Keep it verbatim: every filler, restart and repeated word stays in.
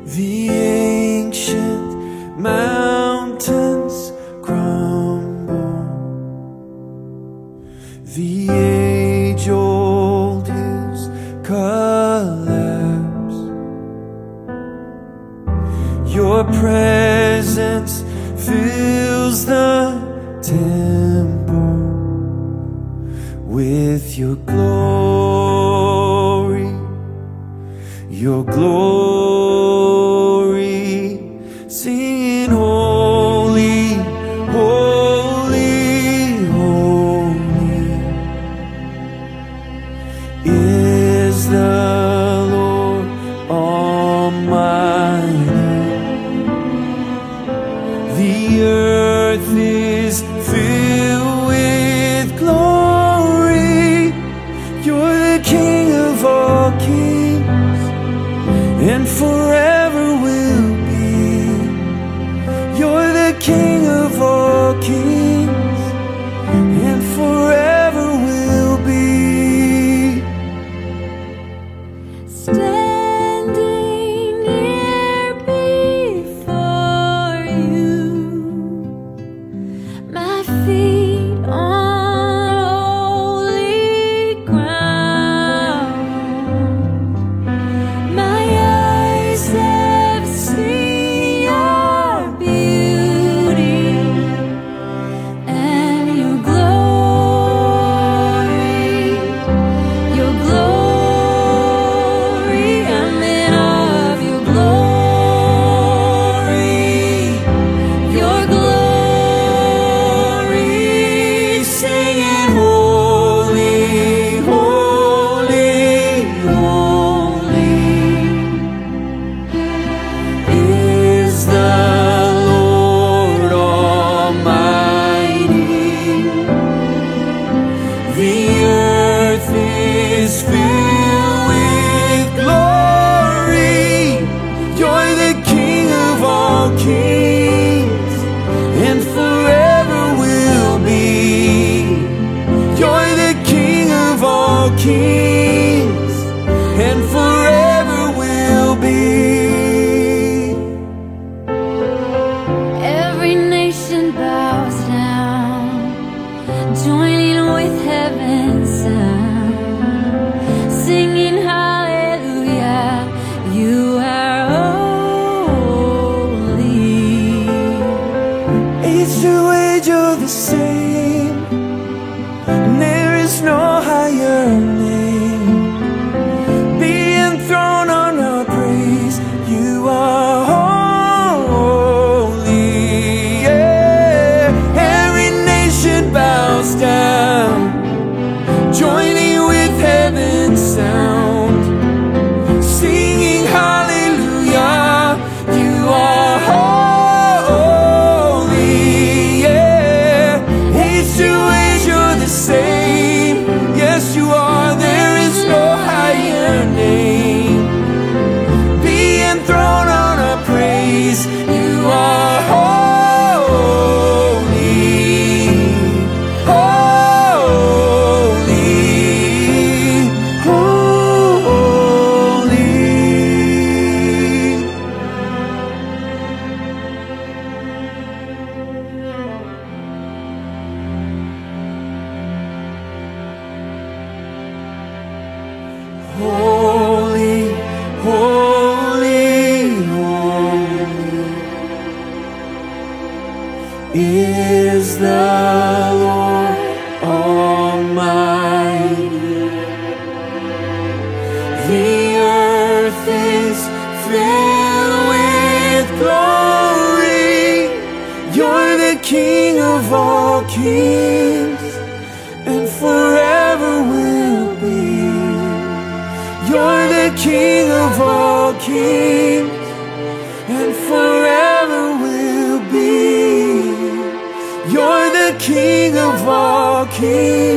The ancient mountains crumble, the age-old hills collapse. Your presence fills the temple with your glory, your glory, singing holy, holy, holy is the Lord Almighty. The earth is filled with glory. You're the King of all kings, and forever will be. You're the King of all kings, and forever will be. Standing here before you, my feet on holy ground. My eyes have seen your beauty and your glory, your glory. I'm in awe of your glory, your glory, singing holy, holy, holy is the Lord Almighty. The earth is filled with glory. You're the King of all kings, and forever will be. You're the King of all kings, and forever will be. Every nation bows down, joining with heaven's sound, singing hallelujah. You are holy. Age to age you're the same, and there is no higher name. Be enthroned on our praise. You are holy. Yeah. Every nation bows down, joining with heaven's sound, singing hallelujah. You are holy. Yeah. Age to age you're the same. Yes, you are. There is no higher name. Be enthroned on our praise. You are holy, holy, holy. Holy, holy, holy is the Lord Almighty. The earth is filled with glory. You're the King of all kings, and forever will be. You're the King of all kings, and forever will be. You're the King of all kings.